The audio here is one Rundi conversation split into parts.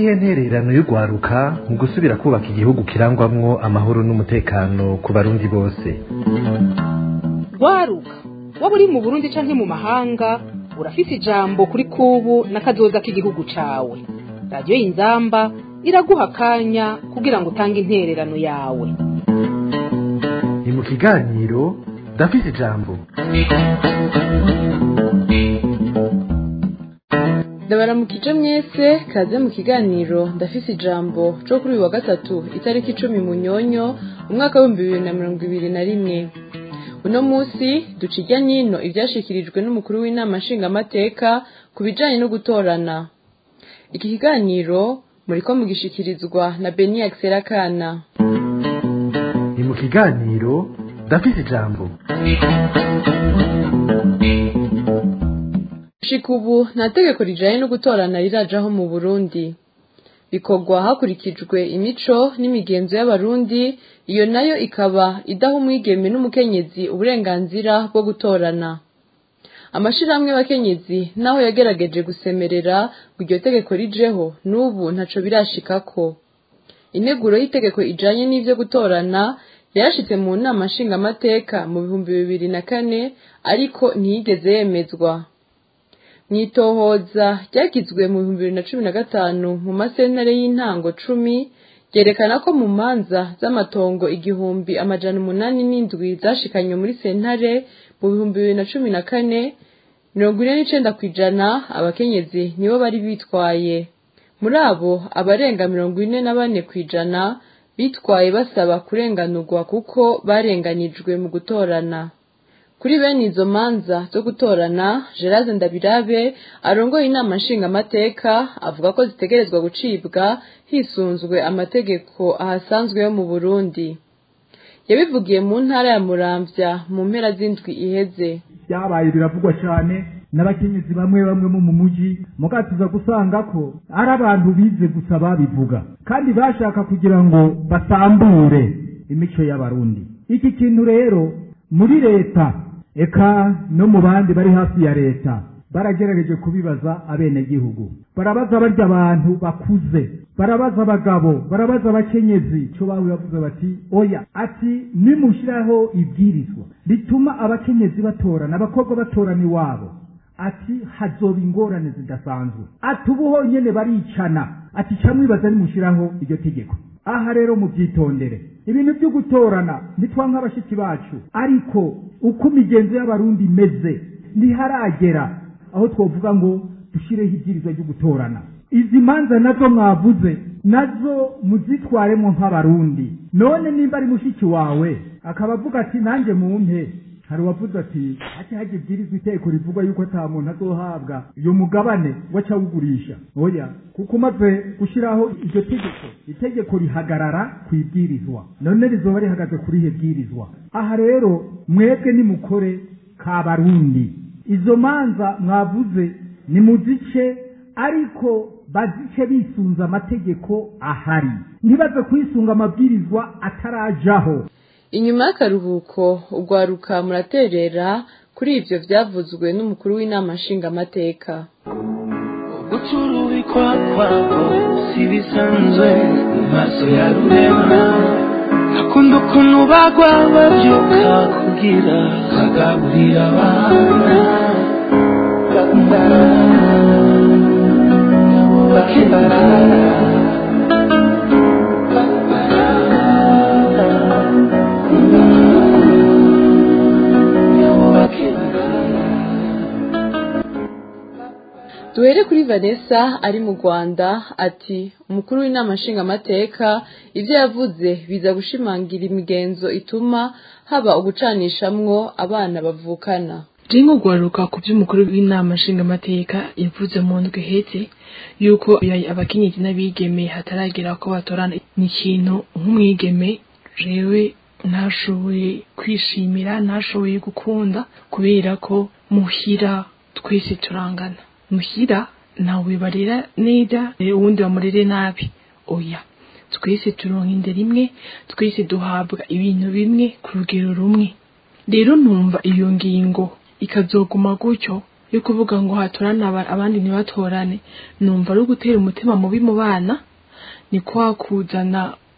niyihe ntererano y'urwaruka mu gusubira kubaka igihugu kirangwamwo amahoro n'umutekano ku barundi bose? Rwaruka waba uri mu Burundi canke mu mahanga urafise ijambo kuri kubu n'akazoza k'igihugu cawe. Radio Inzamba iraguha akanya kugira ngo utange intererano yawe. Ni mu kiganiro ndafise ijambo. Ndabaramukije mwese, kaze mu kiganiro ndafise ijambo cyo kuri uyu wa gatatu itariki 10 Munyonyo umwaka wa 2021. Uno musi ducijya nyino ivyashikirijwe n'umukuru w'inama nshingamateka kubijanye no gutorana. Iki kiganiro muriko mugishikirizwa na Beni Akserakana. Ni mu kiganiro ndafise ijambo. Shikubu nta tegeko rijanye no gutorana rirajaho mu Burundi. Bikorwa hakurikijwe imico n'imigenzo y'abarundi, iyo nayo ikaba idaha umwigeme n'umukenyezi uburenganzira bwo gutorana. Amashirahamwe y'abakenyezi naho yagerageje gusemerera iryo tegeko rijeho, n'ubu ntaco birashikako. Integuro y'itegeko ijanye n'ivyo gutorana yarashitse mu nama nshingamateka mu 2004 ariko ntiyigeze yemezwa. Mwitohoza ryagizwe mu 2015 mu masentare y'intango 10 yerekana ko mu manza z'amatongo 1807 zashikanywe muri sentare mu 2014 49% abakenyezi nibo bari bitwaye. Muri abo abarenga 44% bitwaye basaba kurenganurwa kuko barenganijwe mu gutorana. Kuri bene izo manza zo gutorana, Gerard Ndabirabe arongoye inama nshingamateka avuga ko zitegerezwa gucibwa hisunzwe amategeko ahasanzwe yo mu Burundi. Yabivugiye mu ntara ya Muramvya mu mpera z'indwi iheze. Byabaye biravugwa cyane n'abakenyezi bamwe mu mujyi, mugatuza gusanga ko ari abantu bize gusa babivuga kandi bashaka kugira ngo basambure imico y'abarundi. Iki kintu rero muri leta eka no mu bandi bari hafi ya leta baragerageje kubibaza abenegihugu, barabaza barya abantu bakuze, barabaza abagabo, barabaza abakenyezi, cyo bavuze bati oya, ati nimushiraho ibwirizwa rituma abakenyezi batorana, abakobwa batorana iwabo, ati hazoba ingorane zidasanzwe, ati ubuho nyene baricana, ati camwibaza nimushiraho iryo tegeko. Aha rero mubyitondere, ibintu byo gutorana nitwanka abashiki bacu, ariko uko imigenzo y'abarundi imeze ntiharagera aho twovuga ngo dushireho ibyirizwa ryo gutorana. Izi manza nazo mwavuze nazo muzitwaremo nk'abarundi. None nimba ari mushiki wawe akaba avuga ati nanjye mumpe, hari wavuze ati haje ibyirizwa iteko rivuga yuko ata muntu azohabwa iyo mugabane wacawugurisha. Oya, kuko maze gushiraho iryo itegeko rihagarara kwibwirizwa, none rizoba rihagaze kuri ihe bwirizwa. Aha rero mwebwe nimukore k'abarundi, izo manza mwavuze ni muzice, ariko bazice bisunza amategeko ahari, ntibaze kwisunga amabwirizwa atarajaho. Inyuma y'akaruhuko urwaruka muraterera kuri ivyo vyavuzwe n'umukuru w'inama nshingamateka. Guturubikwa kwabo si bisanzwe mu maso ya rurema, nakunda ukuntu bagwa bavyuka kugira bagaburira abana Duhere kuri Vanessa ari mu Rwanda, ati umukuru w'inama nshingamateka ivyo yavuze biza gushimangira imigenzo ituma haba ugucanishamwo abana bavukana. Jingo gwaruka ku by'umukuru w'inama nshingamateka yavuze mu ndwi hete yuko abakenyezi n'abigeme hataragera ko batorana. Ni ikintu nk'umwigeme jewe ntashoboye kwishimira, ntashoboye gukunda, kubera ko muhira twese turangana. Muhira nawe barera neza uwundi bamurere nabi. Oya, twese turonka indero imwe, twese duhabwa ibintu bimwe ku rugero rumwe. Rero numva iyo ngingo ikazoguma gutyo yo kuvuga ngo hatorana abandi ntibatorane numva ari ugutera umutima mubi mu bana ni kwa kuzana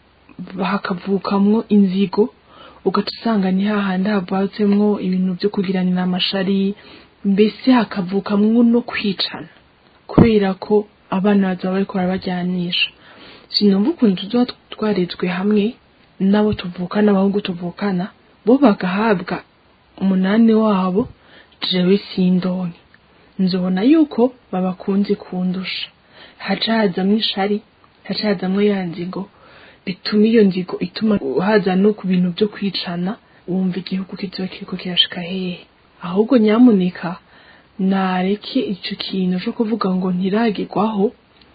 hakavukamwo inzigo ugaca usanga ni hahandi havatsemwo ibintu byo kugiranira amashari mbese hakavukamwo no kwicana kubera ko abana bazaba bariko barabajyanisha sinumva ukuntu tuzoba twarezwe hamwe nabo tuvukana abahungu tuvukana bo bagahabwa umunani wabo jewe sindonke nzobona yuko babakunze kundusha hacazamwo ishari hacazamwo ya nzigo bituma iyo nzigo ituma haza no ku bintu byo kwicana wumva igihugu kizoba kiriko kirashika hehe ahubwo nyamuneka nareke ico kintu cyo kuvuga ngo ntiragirwaho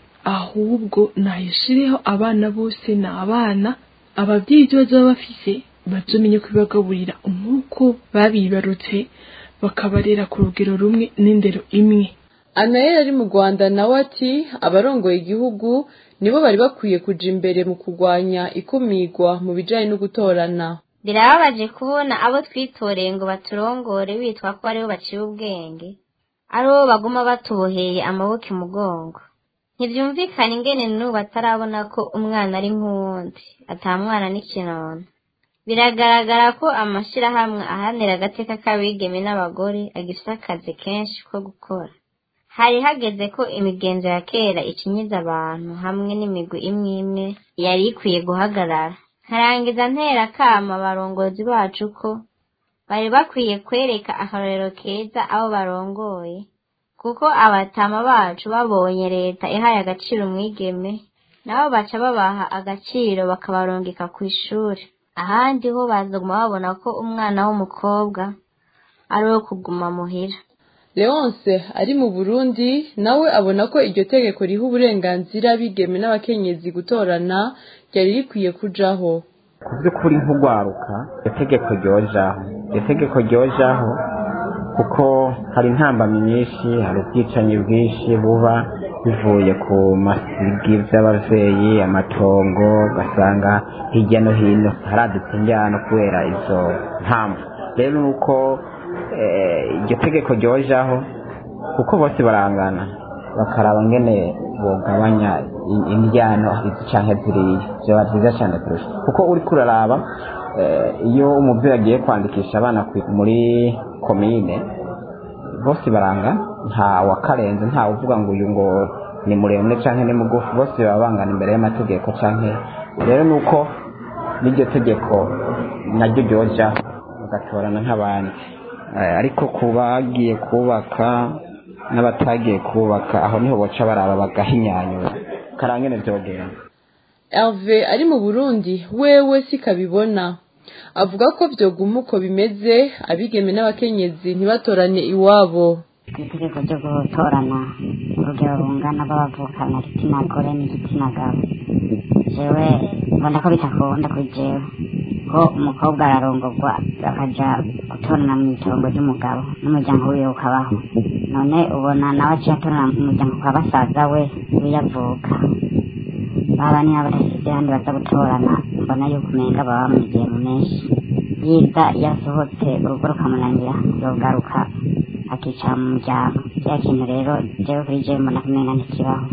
ahubwo nayishireho abana bose n'abana abavyeyi bazoba bafise bazomenye kubagaburira nk'uko babibarutse bakabarera ku rugero rumwe n'indero imwe. Anael ari mu Rwanda nawe ati abarongoye igihugu nibo bari bakwiye kuja imbere mu kugwanya ikumigwa mu bijanye no gutorana. Birababaje kubona abo twitoreye ngo baturongore bitwa ko aribo baciye ubwenge aribo baguma batuboheye amaboko imugongo. Ntivyumvikana ingene n'ubu batarabona ko umwana ari nk'uwundi atamwana n'ikinono. Biragaragara ko amashirahamwe ahanira agateka k'abigeme n'abagore agifite akazi kenshi ko gukora. Hari hageze ko imigenzo ya kera ikinyiza abantu hamwe n'imigwi imwe imwe yari ikwiye guhagarara. Harangiza ntera kama abarongozi bacu ko bari bakwiye kwereka akarorero keza abo barongoye kuko abatama bacu babonye leta ihaye agaciro umwigeme nabo baca babaha agaciro bakabarongeka ku ishuri. Ahandi ho bazoguma babona ko umwana w'umukobwa ari wo kuguma muhira. Leonce ari mu Burundi nawe abona ko iryo tegeko riha uburenganzira bigeme n'abakenyezi gutorana ryari rikwiye kujaho. Ku by'ukuri nk'ugwaruka iryo tegeko ryojaho kuko hari intambamyi nyinshi, hari ubwicanyi bwinshi buba bivuye ku masigi by'abavyeyi, amatongo, ugasanga hirya no hino haradutse injyana kubera izo mpamvu. Rero nuko iryo tegeko ryojaho kuko bose barangana bakaraba ngene bogabanya injyano izi canke ziriya vyoba vyiza cane kurusha kuko uri kuraraba iyo umuvyeyi agiye kwandikisha abana muri komine bose baranga nta wakarenze nta uvuga ngo uyu ngo ni muremure canke ni mugufi bose baba bangana imbere y'amategeko canke rero nuko n'iryo tegeko naryo ryoja bagatorana nk'abandi ariko kubagiye kubaka n'abatagiye kubaka aho niho boca baraba bagahinyanyura karangene vyogenda. Hervé ari mu Burundi wewe sikabibona avuga ko vyoguma uko bimeze abigeme n'abakenyezi ntibatorane iwabo. Itegeko ryo gutorana urugero rungana b'abavukana igitsina gore n'igitsina gabo jewe mbona ko bitakunda kuri jewe ko umukobwa ararongorwa bakaja gutorana mu itongo ry'umugabo n'umuryango wiwe ukabaho none ubona nawe aciye atorana mu muryango kwa basaza we wiyavuka baba niyo badasize handi baza gutorana mbona yuko umenga baba bamwigiye mu menshi yiga yasohotse urugo rukamunanira yogaruka akicara mu muryango kiriya kintu rero jewe kuri jewe mbona kumenga ntikibaho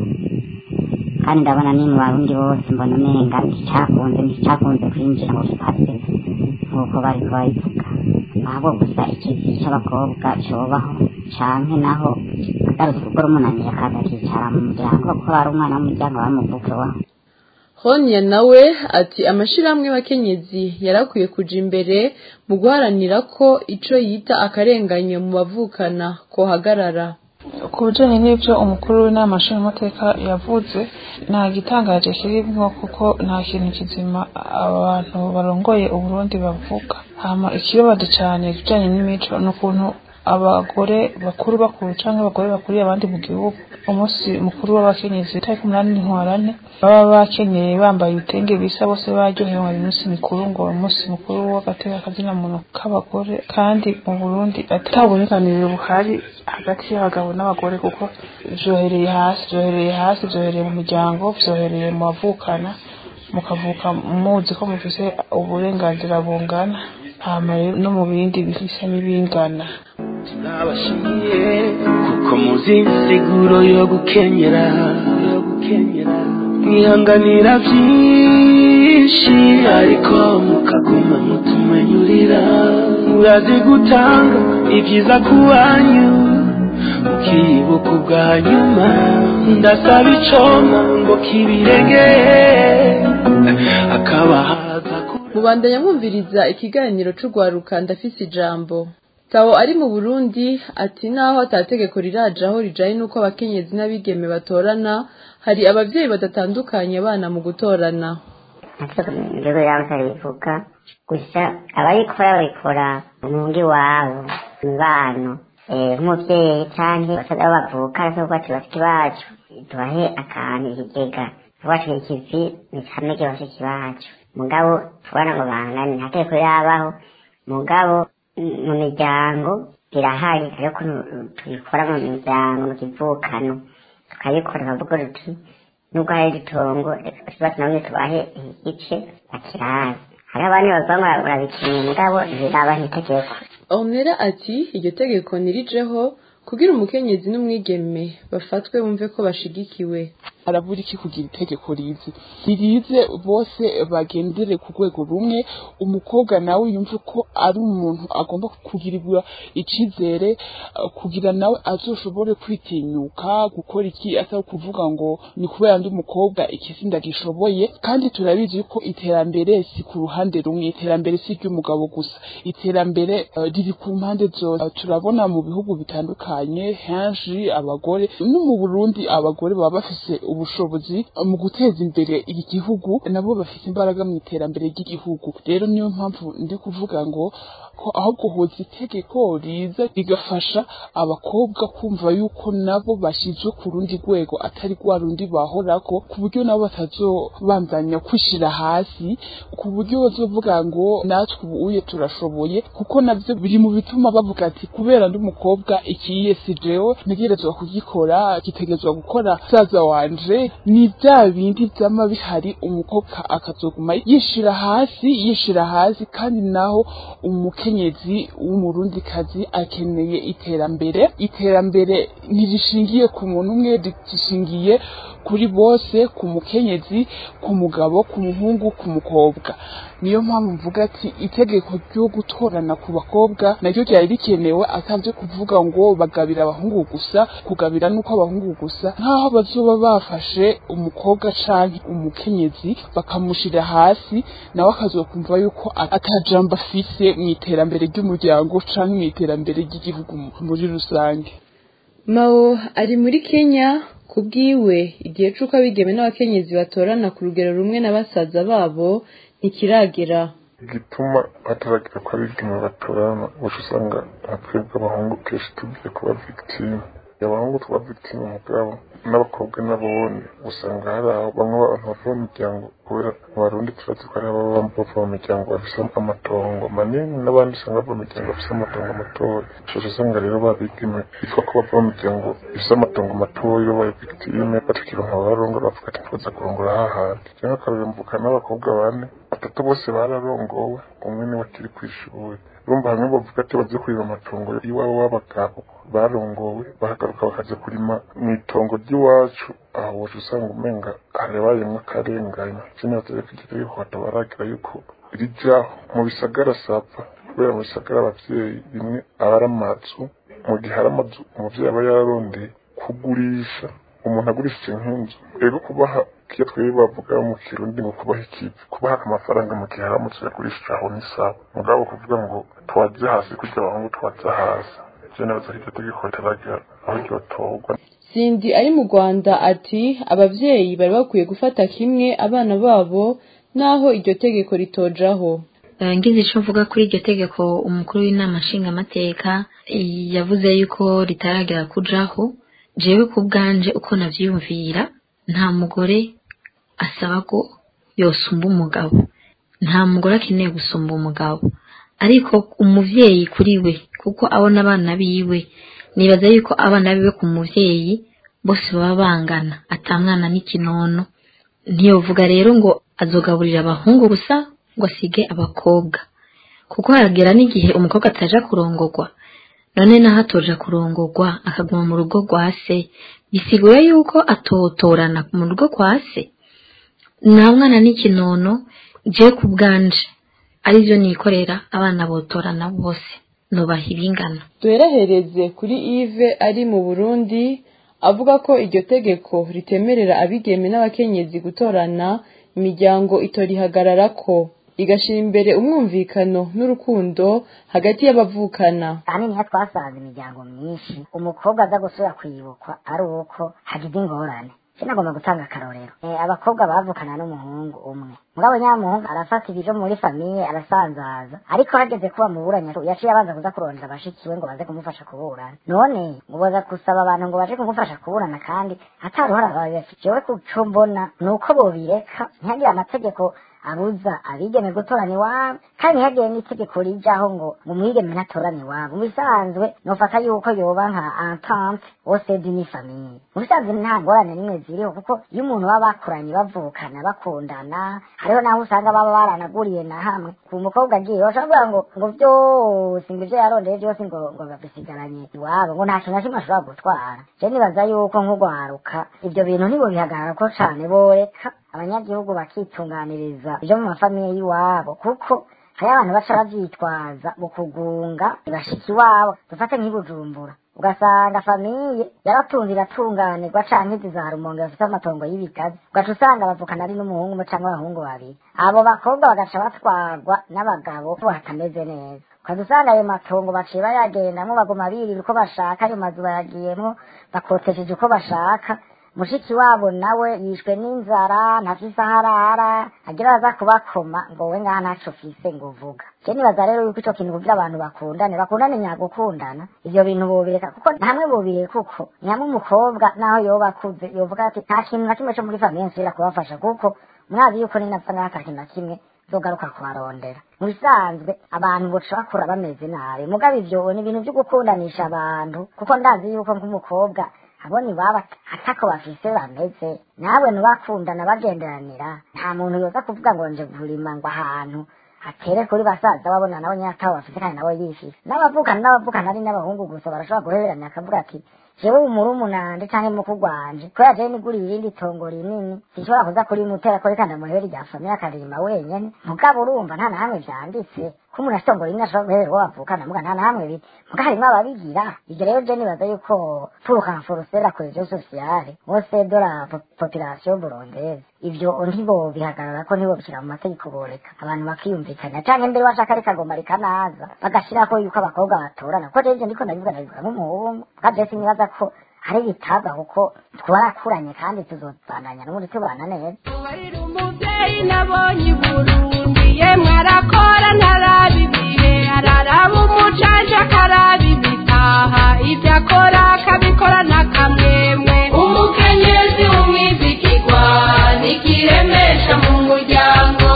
kandi ndabona ni mu barundi bose mbona umenga nticakunze kwinjira mu bipase nk'uko bari kubabivuga ahubwo gusa ikizi c'abakobwa cobaho canke naho agarutse urugo rumunaniye akaza akicara mu muryango kuko ari umwana w'umuryango bamuvuke waho. Honya nawe ati amashirahamwe y'abakenyezi yarakwiye kuja imbere mu guharanira ko ico yita akarenganyo mu bavukana ko hagarara. Ku bijanye n'ivyo umukuru w'inama nshingamateka yavuze nta gitangaje kirimwo kuko nta kintu kizima abantu barongoye Uburundi bavuga. Hama ikibabaje cane kijanye n'imico n'ukuntu abagore bakuru canke abagore bakuriye abandi mu gihugu umunsi mukuru w'abakenyezi tariki 8 ntwarante baba bakenyeye bambaye ibitenge bisa bose baryohewe mu minsi mikuru ngo umunsi mukuru w'agateka kazina muntu k'abagore kandi mu Burundi ataburinganire buhari hagati y'abagabo n'abagore kuko vyohereye hasi vyohereye mu miryango vyohereye mu bavukana mukavuka muzi ko mufise uburenganzira bungana hama no mu bindi bisa n'ibingana. turabashimiye kuko muzi insiguro yo gukenyera mwihanganira byinshi ariko mukaguma mutumenyurira murazi gutanga ibyiza ku banyu mukibuka ubwa nyuma ndasaba icoma ngo kibiregeye akabahaza mubandanya mwumviriza ikiganiro c'ugwaruka ndafise ijambo. Tawo ari mu Burundi ati naho atategeko rirajaho rijaye nuko abakenyezi n'abigeme batorana hari abavyeyi badatandukanye abana mu gutorana. Ndego yawe bivuga gusa ababikora mu ngi wabo mibano nk'umuvyeyi canke basaza bavuka so kwati bashiki bacu tubahe akantu ikigega tubahe ikivi nikamege bashiki bacu mugabo tubana ngo bangane ntategeko yabaho mugabo mu miryango birahari ariko tubikora mu miryango mu kivukano tukayikora bavuga ruti nubwo hari itongo basi namwe tubahe igice bakirazi hari abandi bavanga barabikeneye mugabo ntibirabaho itegeko. Omera ati iryo tegeko nirijeho kugira umukenyezi n'umwigeme bafatwe bumve ko bashigikiwe. Arabura iki kugira itegeko rize bose bagendere ku rwego rumwe, umukobwa nawe yumve ko ari umuntu agomba kugirirwa icizere kugira nawe azoshobore kwitinyuka gukora iki atari kuvuga ngo ni kubera ndi umukobwa ikisinda gishoboye. Kandi turabizi ko iterambere si ku ruhande rumwe, iterambere si ry'umugabo gusa, iterambere riri ku mpande zose. Turabona mu bihugu bitandukanye henshi abagore no mu Burundi abagore baba bafise ubushobozi mu guteza imbere iki gihugu, nabo bafite imbaraga mu iterambere ry'igihugu. Rero niyo mpamvu ndi kuvuga ngo ko ahubwo hoza itegeko riza rigafasha abakobwa kumva yuko nabo bashyizwe ku rundi rwego atari rwa rundi bahorako, ku buryo nabo batazobandanya kwishira hasi, ku buryo bazovuga ngo natwe ubuye turashoboye, kuko navyo biri mu bituma bavuga ati kubera ndi umukobwa ikiye si jewe ntegerezwa kugikora, gitegerezwa gukora saza wanje. Ni bya bindi byama bihari, umukobwa akazoguma yishira hasi kandi naho umukenyezi w'umurundi kazi akeneye iterambere ntirishingiye ku muntu umwe, rishingiye kuri bose, ku mukenyezi, ku mugabo, ku muhungu, ku mukobwa. Niyo mpamvu mvuga ati itegeko ryo gutorana ku bakobwa naryo ryari rikenewe, atavye kuvuga ngo bagabira abahungu gusa, kugabira nuko abahungu gusa, nkaho bazoba bafashe umukobwa canke umukenyezi bakamushira hasi nawe akazokumva yuko atajamba afise mu iterambere ry'umuryango canke mu iterambere ry'igihugu muri rusange. Mao ari muri Kenya kubwiwe igihe cuko abigeme n'abakenyezi batorana ku rugero rumwe na basaza babo ntikiragera. Igituma bataragira ko abigeme batorana usanga twebwe abahungu kenshi tugiye kuba victime. Abahungu tuba victime mugabo n'abakobwa nabone usanga hari aho bamwe bava mu miryango kubera abarundi turazi ko ari abava mu miryango bafise amatongo manini n'abandi usanga bava mu miryango bafise amatongo matoya. Usanga rero babigeme bitwa ko bava mu miryango bafise amatongo matoya babaye victime batakironka abarongora bavuga ati twoza kurongora hahandi. Cyangwa akarembuka n'abakobwa bane batatu bose bararongowe, umwe niwe akiri kw'ishuri. Urumva hamwe bavuga ati baze kwiba amatongo iwabo w'abagabo barongowe bahagaruka bakaza kurima mu itongo ry'iwacu, aho waje usanga umenga harabayemwo akarengane. Sinatere kugira yuko batabaragira yuko rijaho mu bisagara sapa, kubera mu bisagara abavyeyi rimwe abari amazu, mu gihe hari amazu umuvyeyi aba yararondeye kugurisha, umuntu agurishije nk'inzu rero kubaha kiyo twebwe bavuga mu Kirundi ngo kubaha ikivi, kubaha amafaranga mu gihe haramutse yagurisha aho ni sawa, mugabo kuvuga ngo twaje hasi kugira abahungu twaje hasi jenaza hirya tegeko ritaragira aho ryotorwa. Sindi ari mu Rwanda ati abavyeyi bari bakwiye gufata kimwe abana babo naho iryo tegeko ritojaho. Ngize ico mvuga kuri iryo tegeko, umukuru w'inama nshingamateka yavuze yuko ritaragera kujaho. Jewe kubganje uko navyiyumvira, nta mugore asaba ko yosumba umugabo, nta mugore akeneye gusumba umugabo, ariko umuvyeyi kuri we kuko abona abana biwe, nibaza yuko abana biwe ku muvyeyi bose baba bangana, atamwana n'ikinono. Ntiyovuga rero ngo azogaburira abahungu gusa ngo asige abakobwa, kuko haragera n'igihe umukobwa ataja kurongorwa none naho atoja kurongorwa akaguma mu rugo rwa se bisigura yuko atotorana mu rugo kwa se. Nta mwana n'ikinono je ku bwanje arivyo nikorera abana botorana bose nobaha ibingana. Duherehereze kuri Yves ari mu Burundi avuga ko iryo tegeko ritemerera abigeme n'abakenyezi gutorana imiryango itorihagararako igashira imbere umwumvikano n'urukundo hagati y'abavukana. Ahanini niho twasanze imiryango myinshi umukobwa aza gusubira kwibukwa ari uko hagize ingorane. Sinagomba gutanga akarorero. Abakobwa bavukana n'umuhungu umwe. Mugabo nyamuhungu arafata ibyo muri famiye arasanzaza. Ariko hageze kuba mu buranya yaciye abanza kuza kurondera abashikiwe ngo baze kumufasha kuburana. None mubaza kusaba abantu ngo baje kumufasha kuburana kandi ataruhara babifite. Jewe kuco mbona nuko bobireka ntihagira amategeko abuza abigeme gutorana iwabo kandi hagiye n'itegeko rijaho ngo umwigeme ntatorane iwabo. Mu bisanzwe nofata yuko yoba nka entente ose d'une famille. Mu bisanzwe nta ngorane nimwe ziriho kuko iyo umuntu baba bakuranye bavukana bakundana hariho naho usanga baba baranaguriye na hamwe ku mukobwa agiye bashobora ngo byose ngo ivyo yarondeye byose ngo babisigaranye iwabo ngo nta kintu na kimwe ashobora gutwara. Je nibaza yuko nk'ugwaruka ivyo bintu ntibobihagarara ko cane boreka abanyagihugu bakitunganiriza ibyo mu mafamiye y'iwabo kuko hari abantu baca bavyitwaza mu kugunga bashiki iwabo. Dufate nk'ibujumbura ugasanga famiye yaratunze iratunganirwa canke izi Rumonge bafite amatongo y'ibigazi ugaca usanga bavukana ari n'umuhungu canke abahungu babiri. Abo bakobwa bagaca batwarwa n'abagabo batameze neza ukaza usanga ayo matongo baciye bayagendamwo baguma birira uko bashaka ayo mazu bayagiyemwo bakotesheje uko bashaka. Mushiki wabo nawe yishwe n'inzara ntafise aharara agira aza kubakoma ngo we ngaha ntaco fise ngo uvuga. Je nibaza rero yuko ico kintu kugira abantu bakundane nyagukundana ivyo bintu bobireka kuko hamwe bobireka kuko ni hamwe umukobwa naho yoba akuze yovuga ati nta kintu na kimwe co muri famiye nsubira kubafasha kuko mwazi yuko ninapfa n'aka kintu na kimwe zogaruka kubarondera. Mu bisanzwe abantu boca bakura bameze nabi mugabo ivyo ni ibintu vyo gukundanisha abantu kuko ndazi yuko nk'umukobwa aboni baba atako bafise bameze nawe nubakundana bagenderanira nta muntu yoza kuvuga ngo nje gurima ngo ahantu atere kuri basaza babona nabo nyataho bafise kandi nabo yifise. N'abavukana ari n'abahungu gusa barashobora guheberanya akavuga ati jewe umurumunande canke mukugwanje ko yaje niguriye irindi tongo rinini sinshobora kuza kuri mutera ko kandi amuhebera rya famiye akarima wenyene. Mugabo urumva nta na hamwe vyanditse ko umuntu afite ngo rimwe ashobora guherera uwo bavukana muga nta na hamwe biri muga harimwo ababigira. Ivyo rero je nibaza yuko pour renforcer la cohésion sociale bose de la population burundaise ivyo ntibo bihagarara ko ntibo bishira mu mategeko boreka abantu bakiyumvikana canke mbere washaka reka goma rikanaza bagashirako yuko abakobwa batorana ko je ndiko ndabivuga nk'umuhungu kadesi nibaza ko hari bitaga kuko twarakuranye kandi tuzobandanya n'ubundi tubana neza. Ubarira umuvyeyi nabonye Burundi yemwe arakora ntarabibihe araraba umucaje akarabibitaha ivyo akora akabikora n'akamwemwe. Umukenyezi w'umwizikirwa nikiremesha mu muryango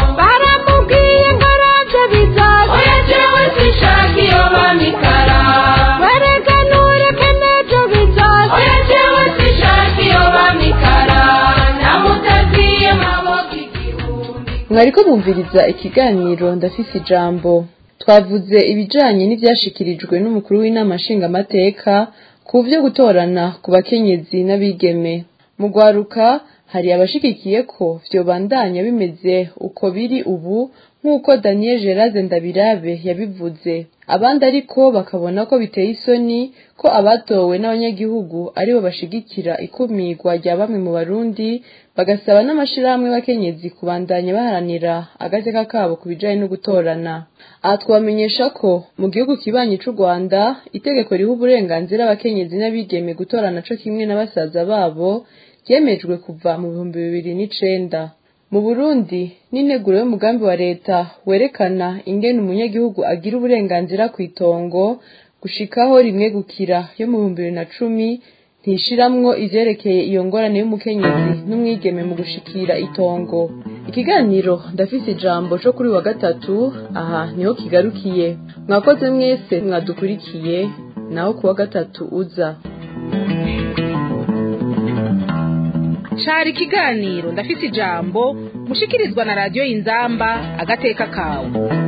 baramubwiye ngo araje bizaza oya jewe sinshaka iyo bamikara werega nureke nejo bizaza oya jewe sinshaka iyo bamikara namutaziye maboko igihumbi. Mwariko bumviriza ikiganiro ndafise ijambo twavuze ibijanye n'ivyashikirijwe n'umukuru w'inama nshingamateka ku vyo gutorana ku bakenyezi n'abigeme. Mu gwaruka hari abashigikiye ko vyobandanya bimeze uko biri ubu nk'uko Daniel Gerard Ndabirabe yabivuze. Abandi ariko bakabona ko biteye isoni ko abatowe n'abanyagihugu aribo bashigikira ikumirwa rya bamwe mu Barundi bagasaba n'amashirahamwe bakenyezi kubandanya baharanira agateka kabo kubijanye no gutorana. Aha twamenyesha ko mu gihugu kibanyi c'u Rwanda itegeko riha uburenganzira abakenyezi n'abigeme gutorana co kimwe n'abasaza babo yemejwe kuva mu 2009. Mu Burundi n'integuro y'umugambi wa leta werekana ingene umunyagihugu agira uburenganzira ku itongo gushikaho rimwe gukira yo mu 2010 ntishiramwo ivyerekeye iyo ngorane y'umukenyezi n'umwigeme mu gushikira itongo. Ikiganiro ndafise ijambo co kuri wa gatatu aha niho kigarukiye. Mwakoze mwese mwadukurikiye naho kuwa gatatu uza. Shari kiganiro ndafise ijambo mushikirizwa na radio Inzamba agateka kawe.